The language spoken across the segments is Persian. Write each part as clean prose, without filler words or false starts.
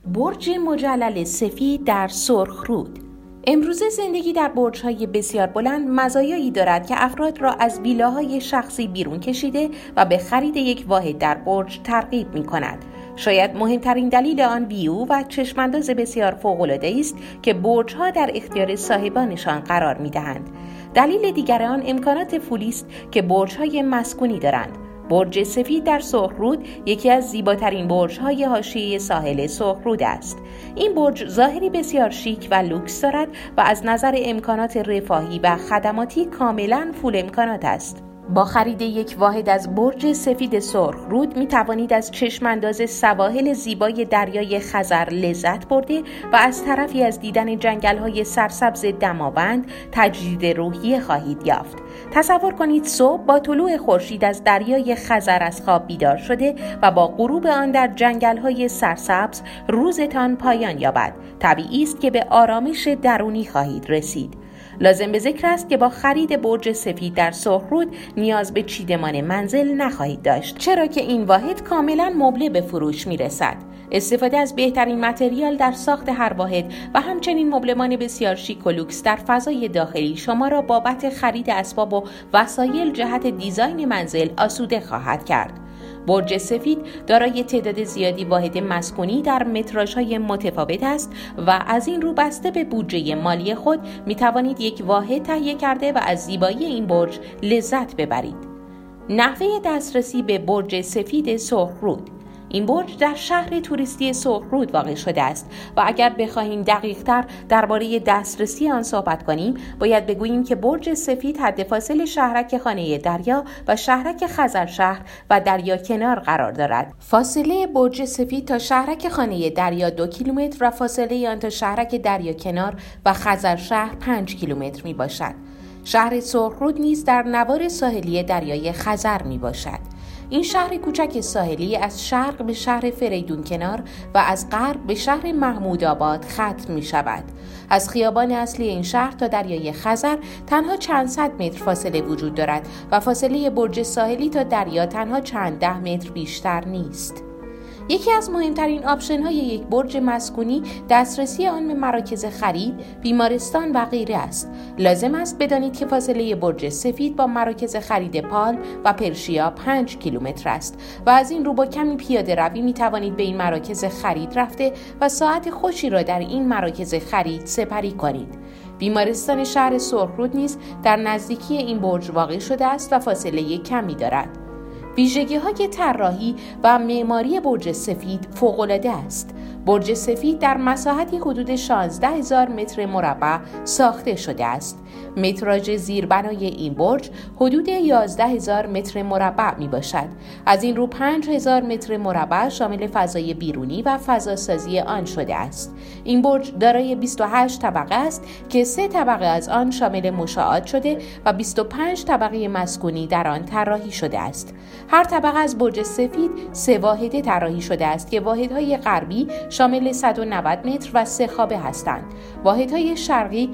برج مجلل سفید در سرخرود. امروزه زندگی در برج‌های بسیار بلند مزایایی دارد که افراد را از ویلاهای شخصی بیرون کشیده و به خرید یک واحد در برج ترغیب می‌کند. شاید مهمترین دلیل آن ویو و چشمانداز بسیار فوق‌العاده است که برج‌ها در اختیار صاحبانشان قرار می‌دهند. دلیل دیگر آن امکانات پولی است که برج‌های مسکونی دارند. برج سفید در سرخرود یکی از زیباترین برج‌های حاشیه ساحل سرخرود است. این برج ظاهری بسیار شیک و لوکس دارد و از نظر امکانات رفاهی و خدماتی کاملاً فول امکانات است. با خرید یک واحد از برج سفید سرخرود می توانید از چشمانداز سواحل زیبای دریای خزر لذت برده و از طرفی از دیدن جنگل‌های سرسبز دماوند تجدید روحیه خواهید یافت. تصور کنید صبح با طلوع خورشید از دریای خزر از خواب بیدار شده و با غروب آن در جنگل‌های سرسبز روزتان پایان یابد. طبیعی است که به آرامش درونی خواهید رسید. لازم به ذکر است که با خرید برج سفید در سرخرود نیاز به چیدمان منزل نخواهید داشت، چرا که این واحد کاملا مبله به فروش میرسد. استفاده از بهترین متریال در ساخت هر واحد و همچنین مبلمان بسیار شیک و لوکس در فضای داخلی شما را بابت خرید اسباب و وسایل جهت دیزاین منزل آسوده خواهد کرد. برج سفید دارای تعداد زیادی واحد مسکونی در متراژهای متفاوت است و از این رو بسته به بودجه مالی خود می توانید یک واحد تهیه کرده و از زیبایی این برج لذت ببرید. نحوه دسترسی به برج سفید سرخرود. این برج در شهر توریستی سرخرود واقع شده است و اگر بخواهیم دقیق‌تر درباره دسترسی آن صحبت کنیم باید بگوییم که برج سفید حد فاصل شهرک خانه دریا و شهرک خزر شهر و دریا کنار قرار دارد. فاصله برج سفید تا شهرک خانه دریا 2 کیلومتر و فاصله آن تا شهرک دریا کنار و خزر شهر 5 کیلومتر می باشد. شهر سرخرود نیز در نوار ساحلی دریای خزر می باشد. این شهر کوچک ساحلی از شرق به شهر فریدون کنار و از غرب به شهر محمود آباد ختم می شود. از خیابان اصلی این شهر تا دریای خزر تنها چند صد متر فاصله وجود دارد و فاصله برج ساحلی تا دریا تنها چند ده متر بیشتر نیست. یکی از مهمترین آپشن‌های یک برج مسکونی دسترسی آن به مراکز خرید، بیمارستان و غیره است. لازم است بدانید که فاصله برج سفید با مراکز خرید پالم و پرشیا 5 کیلومتر است و از این رو با کمی پیاده روی می توانید به این مراکز خرید رفته و ساعت خوشی را در این مراکز خرید سپری کنید. بیمارستان شهر سرخرود نیز در نزدیکی این برج واقع شده است و فاصله کمی دارد. ویژگی‌های طراحی و معماری برج سفید فوق‌العاده است. برج سفید در مساحتی حدود 16,000 متر مربع ساخته شده است. متراژ زیربنای این برج حدود 11,000 متر مربع می باشد. از این رو 5,000 متر مربع شامل فضای بیرونی و فضاسازی آن شده است. این برج دارای 28 طبقه است که 3 طبقه از آن شامل مشاعات شده و 25 طبقه مسکونی در آن طراحی شده است. هر طبقه از برج سفید 3 واحده طراحی شده است که واحدهای غربی شامل 190 متر و 3 خوابه هستند. واحدهای شرقی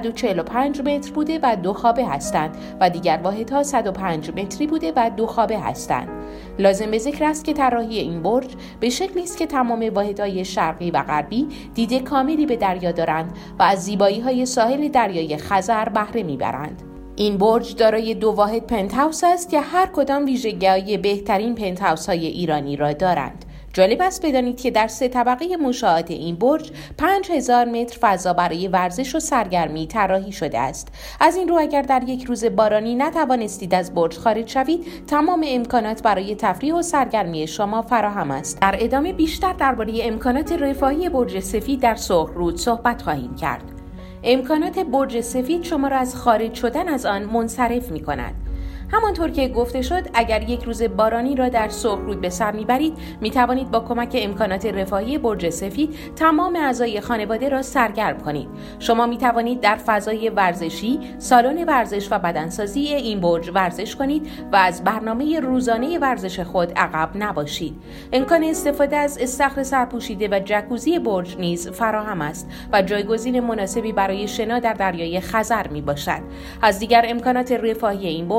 145 متر بوده و 2 خوابه هستند و دیگر واحدها 105 متری بوده و 2 خوابه هستند. لازم به ذکر است که طراحی این برج به شکلی است که تمام واحدهای شرقی و غربی دید کاملی به دریا دارند و از زیبایی‌های ساحل دریای خزر بهره می‌برند. این برج دارای 2 واحد پنت‌هاوس است که هر کدام ویژگی‌های بهترین پنت‌هاوس‌های ایرانی را دارند. جالب است بدانید که در 3 طبقه مشاعات این برج 5,000 متر فضا برای ورزش و سرگرمی طراحی شده است. از این رو اگر در یک روز بارانی نتوانستید از برج خارج شوید، تمام امکانات برای تفریح و سرگرمی شما فراهم است. در ادامه بیشتر درباره امکانات رفاهی برج سفید در سرخرود صحبت خواهیم کرد. امکانات برج سفید شما را از خارج شدن از آن منصرف می کند. همانطور که گفته شد اگر یک روز بارانی را در سرخرود به سر میبرید می توانید با کمک امکانات رفاهی برج سفید تمام اعضای خانواده را سرگرم کنید. شما می توانید در فضای ورزشی، سالن ورزش و بدنسازی این برج ورزش کنید و از برنامه روزانه ورزش خود عقب نباشید. امکان استفاده از استخر سرپوشیده و جکوزی برج نیز فراهم است و جایگزین مناسبی برای شنا در دریای خزر می باشد. از دیگر امکانات رفاهی این برج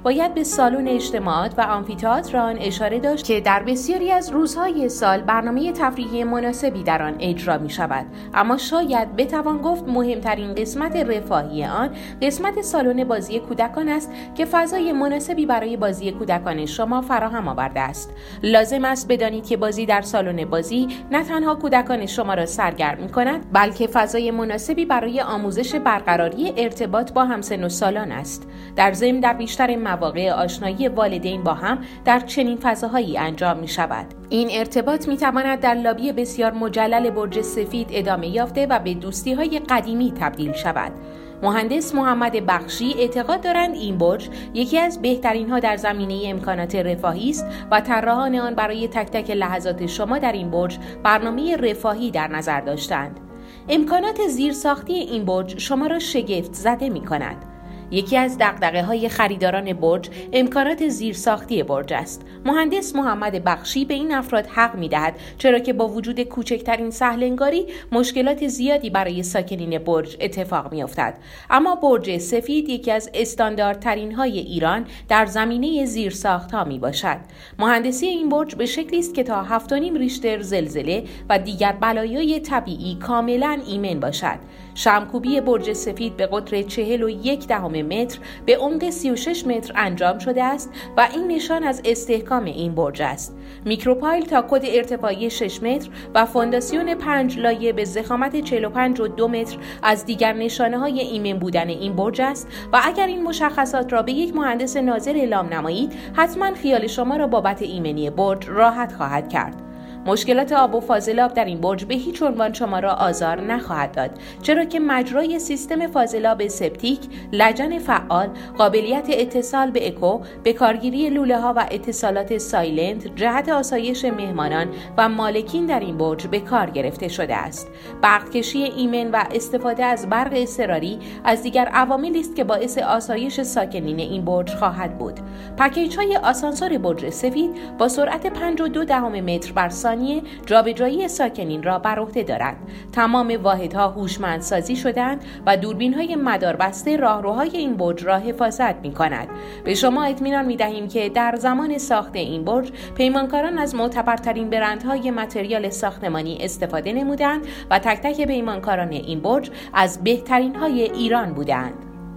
باید به سالن اجتماعات و آمفی‌تئاتر آن اشاره داشت که در بسیاری از روزهای سال برنامه تفریحی مناسبی در آن اجرا می شود. اما شاید بتوان گفت مهمترین قسمت رفاهی آن قسمت سالن بازی کودکان است که فضای مناسبی برای بازی کودکان شما فراهم آورده است. لازم است بدانید که بازی در سالن بازی نه تنها کودکان شما را سرگرم می‌کند، بلکه فضای مناسبی برای آموزش برقراری ارتباط با همسن و سالان است. در ضمن در بیشتر مواقع آشنایی والدین با هم در چنین فضاهایی انجام می‌شود. این ارتباط می‌تواند در لابی بسیار مجلل برج سفید ادامه یافته و به دوستی‌های قدیمی تبدیل شود. مهندس محمد بخشی اعتقاد دارند این برج یکی از بهترین ها در زمینه امکانات رفاهی است و طراحان آن برای تک تک لحظات شما در این برج برنامه رفاهی در نظر داشتند. امکانات زیرساختی این برج شما را شگفت زده می کند. یکی از دغدغه‌های خریداران برج امکانات زیرساختی برج است. مهندس محمد بخشی به این افراد حق می‌دهد، چرا که با وجود کوچکترین سهل‌انگاری مشکلات زیادی برای ساکنین برج اتفاق می‌افتد. اما برج سفید یکی از استانداردترین‌های ایران در زمینه زیرساخت‌ها میباشد. مهندسی این برج به شکلی است که تا 7.5 ریشتر زلزله و دیگر بلایای طبیعی کاملاً ایمن باشد. شمکوبی برج سفید به قطر 41 متر به عمق 36 متر انجام شده است و این نشان از استحکام این برج است. میکروپایل تا کد ارتفاعی 6 متر و فونداسیون 5 لایه به ضخامت 45.2 متر از دیگر نشانه‌های ایمن بودن این برج است و اگر این مشخصات را به یک مهندس ناظر اعلام نمایید، حتما خیال شما را بابت ایمنی برج راحت خواهد کرد. مشکلات آب و فاضلاب در این برج به هیچ عنوان شما را آزار نخواهد داد، چرا که مجرای سیستم فاضلاب سپتیک، لجن فعال، قابلیت اتصال به اکو، به کارگیری لوله ها و اتصالات سایلنت جهت آسایش مهمانان و مالکین در این برج به کار گرفته شده است. برق کشی ایمن و استفاده از برق اضطراری از دیگر عواملی است که باعث آسایش ساکنین این برج خواهد بود. پکیج های آسانسور برج سفید با سرعت 5.2 متر بر ثانیه جابجایی ساکنین را بر عهده دارند. تمام واحدها هوشمندسازی شده‌اند و دوربین‌های مداربسته راهروهای این برج را حفاظت می‌کند. به شما اطمینان می‌دهیم که در زمان ساخت این برج پیمانکاران از معتبرترین برندهای متریال ساختمانی استفاده نمودند و تک تک پیمانکاران این برج از بهترین‌های ایران بودند.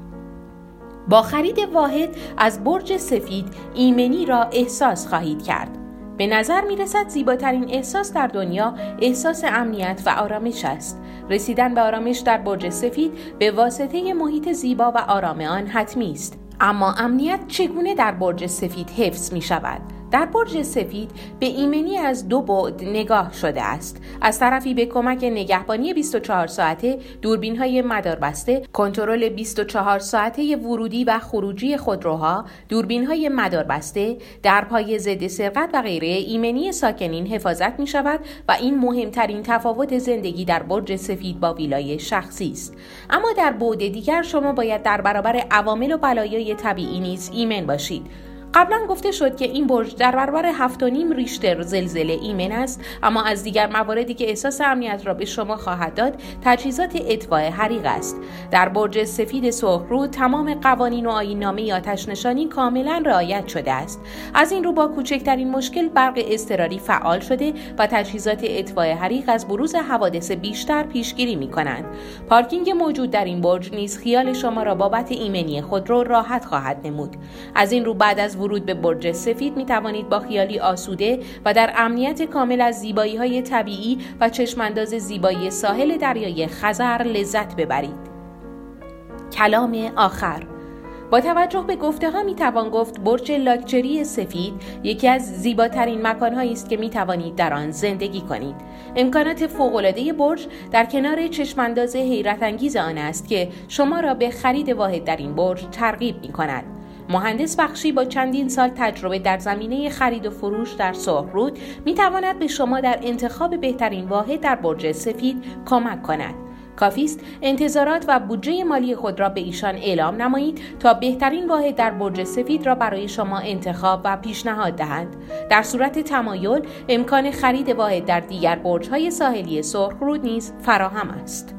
با خرید واحد از برج سفید ایمنی را احساس خواهید کرد. به نظر می رسد زیباترین احساس در دنیا احساس امنیت و آرامش است. رسیدن به آرامش در برج سفید به واسطه محیط زیبا و آرام آن حتمی است. اما امنیت چگونه در برج سفید حفظ می شود؟ در برج سفید به ایمنی از دو بعد نگاه شده است. از طرفی به کمک نگهبانی 24 ساعته، دوربین‌های مداربسته، کنترل 24 ساعته ورودی و خروجی خودروها، دوربین‌های مداربسته، درپای ضد سرقت و غیره، ایمنی ساکنین حفاظت می‌شود و این مهمترین تفاوت زندگی در برج سفید با ویلای شخصی است. اما در بعد دیگر شما باید در برابر عوامل و بلایای طبیعی نیز ایمن باشید. قبلا گفته شد که این برج در برابر 7.5 ریشتر زلزله ایمن است، اما از دیگر مواردی که احساس امنیت را به شما خواهد داد تجهیزات اطفاء حریق است. در برج سفید سرخرو تمام قوانین و آیین‌نامه آتش نشانی کاملا رعایت شده است. از این رو با کوچکترین مشکل برق اضطراری فعال شده و تجهیزات اطفاء حریق از بروز حوادث بیشتر پیشگیری می‌کنند. پارکینگ موجود در این برج نیز خیال شما را بابت ایمنی خودرو راحت خواهد نمود. از این رو بعد از ورود به برج سفید می توانید با خیالی آسوده و در امنیت کامل از زیبایی‌های طبیعی و چشمانداز زیبایی ساحل دریای خزر لذت ببرید. کلام آخر. با توجه به گفته‌ها می‌توان گفت برج لاکچری سفید یکی از زیباترین مکان‌هایی است که می‌توانید در آن زندگی کنید. امکانات فوق‌العاده برج در کنار چشمانداز حیرت انگیز آن است که شما را به خرید واحد در این برج ترغیب می‌کند. مهندس بخشی با چندین سال تجربه در زمینه خرید و فروش در سرخرود می‌تواند به شما در انتخاب بهترین واحد در برج سفید کمک کند. کافی است انتظارات و بودجه مالی خود را به ایشان اعلام نمایید تا بهترین واحد در برج سفید را برای شما انتخاب و پیشنهاد دهند. در صورت تمایل امکان خرید واحد در دیگر برج‌های ساحلی سرخرود نیز فراهم است.